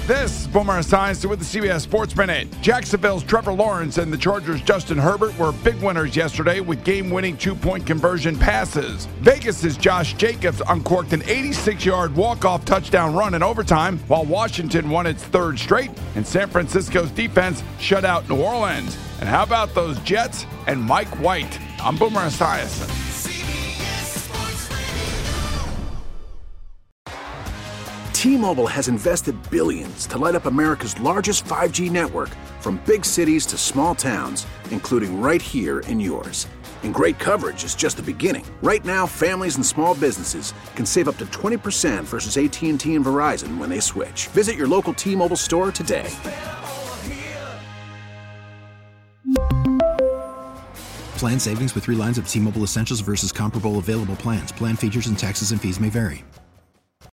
This is Boomer Esiason with the CBS Sports Minute. Jacksonville's Trevor Lawrence and the Chargers' Justin Herbert were big winners yesterday with game-winning two-point conversion passes. Vegas' Josh Jacobs uncorked an 86-yard walk-off touchdown run in overtime, while Washington won its third straight, and San Francisco's defense shut out New Orleans. And how about those Jets and Mike White? I'm Boomer Esiason. T-Mobile has invested billions to light up America's largest 5G network, from big cities to small towns, including right here in yours. And great coverage is just the beginning. Right now, families and small businesses can save up to 20% versus AT&T and Verizon when they switch. Visit your local T-Mobile store today. Plan savings with 3 lines of T-Mobile Essentials versus comparable available plans. Plan features and taxes and fees may vary.